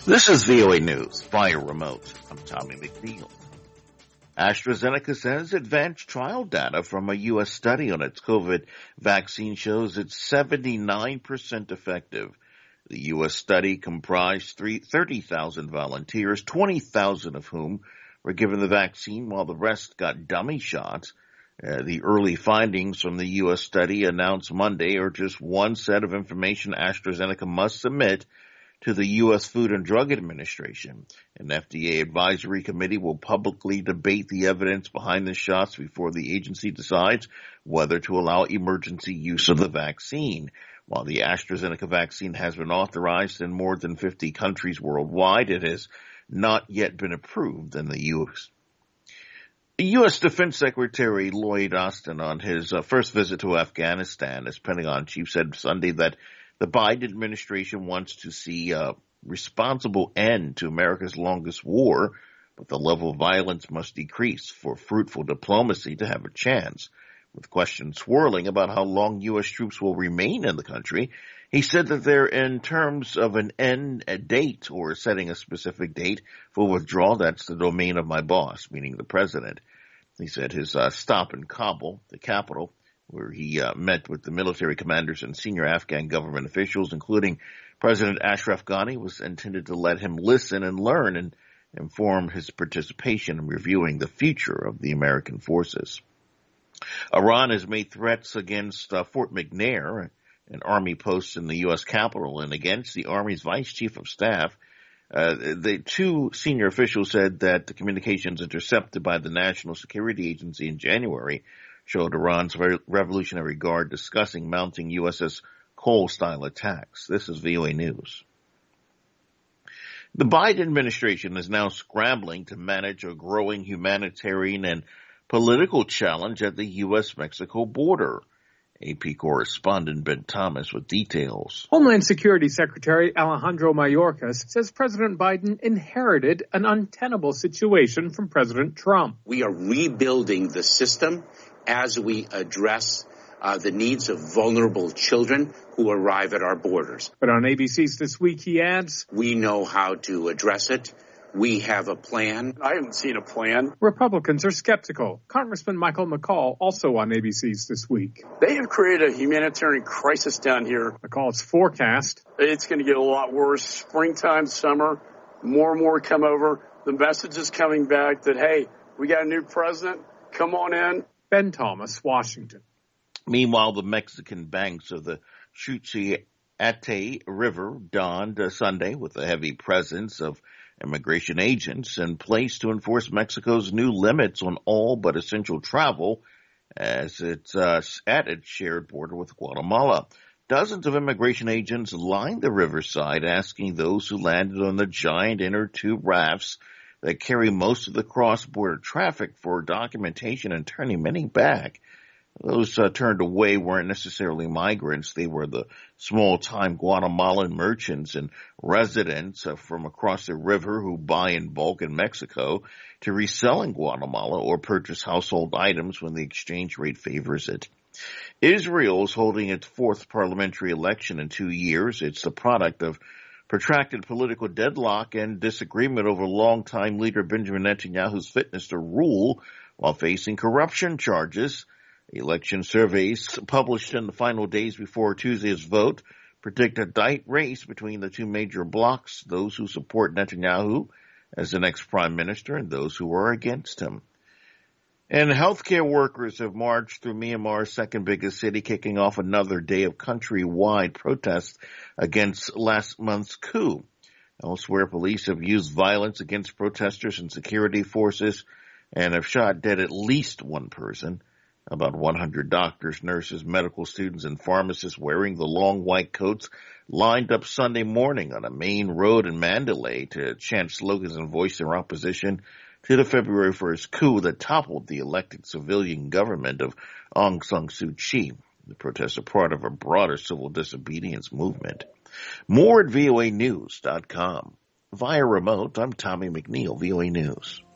This is VOA News via remote. I'm Tommy McNeil. AstraZeneca says advanced trial data from a U.S. study on its COVID vaccine shows it's 79% effective. The U.S. study comprised 30,000 volunteers, 20,000 of whom were given the vaccine while the rest got dummy shots. The early findings from the U.S. study announced Monday are just one set of information AstraZeneca must submit to the U.S. Food and Drug Administration. An FDA advisory committee will publicly debate the evidence behind the shots before the agency decides whether to allow emergency use of the vaccine. While the AstraZeneca vaccine has been authorized in more than 50 countries worldwide, it has not yet been approved in the U.S. U.S. Defense Secretary Lloyd Austin, on his first visit to Afghanistan as Pentagon chief, said Sunday that the Biden administration wants to see a responsible end to America's longest war, but the level of violence must decrease for fruitful diplomacy to have a chance. With questions swirling about how long U.S. troops will remain in the country, he said that they're in terms of an end date or setting a specific date for withdrawal. That's the domain of my boss, meaning the president. He said his stop in Kabul, the capital, where he met with the military commanders and senior Afghan government officials, including President Ashraf Ghani, was intended to let him listen and learn and inform his participation in reviewing the future of the American forces. Iran has made threats against Fort McNair, an Army post in the U.S. Capitol, and against the Army's Vice Chief of Staff. The two senior officials said that the communications intercepted by the National Security Agency in January showed Iran's Revolutionary Guard discussing mounting USS Cole-style attacks. This is VOA News. The Biden administration is now scrambling to manage a growing humanitarian and political challenge at the U.S.-Mexico border. AP correspondent Ben Thomas with details. Homeland Security Secretary Alejandro Mayorkas says President Biden inherited an untenable situation from President Trump. We are rebuilding the system as we address the needs of vulnerable children who arrive at our borders. But on ABC's This Week, he adds, we know how to address it. We have a plan. I haven't seen a plan. Republicans are skeptical. Congressman Michael McCaul, also on ABC's This Week. They have created a humanitarian crisis down here. McCall's forecast. It's going to get a lot worse. Springtime, summer, more and more come over. The message is coming back that, hey, we got a new president. Come on in. Ben Thomas, Washington. Meanwhile, the Mexican banks of the Suchiate River dawned Sunday with a heavy presence of immigration agents in place to enforce Mexico's new limits on all but essential travel as it's at its shared border with Guatemala. Dozens of immigration agents lined the riverside asking those who landed on the giant inner tube rafts that carry most of the cross-border traffic for documentation and turning many back. Those turned away weren't necessarily migrants. They were the small-time Guatemalan merchants and residents from across the river who buy in bulk in Mexico to resell in Guatemala or purchase household items when the exchange rate favors it. Israel is holding its fourth parliamentary election in 2 years. It's the product of protracted political deadlock and disagreement over longtime leader Benjamin Netanyahu's fitness to rule while facing corruption charges. Election surveys published in the final days before Tuesday's vote predict a tight race between the two major blocs, those who support Netanyahu as the next prime minister and those who are against him. And healthcare workers have marched through Myanmar's second biggest city, kicking off another day of countrywide protests against last month's coup. Elsewhere, police have used violence against protesters and security forces and have shot dead at least one person. About 100 doctors, nurses, medical students, and pharmacists wearing the long white coats lined up Sunday morning on a main road in Mandalay to chant slogans and voice their opposition to the February 1st coup that toppled the elected civilian government of Aung San Suu Kyi. The protests are part of a broader civil disobedience movement. More at voanews.com. Via remote, I'm Tommy McNeil, VOA News.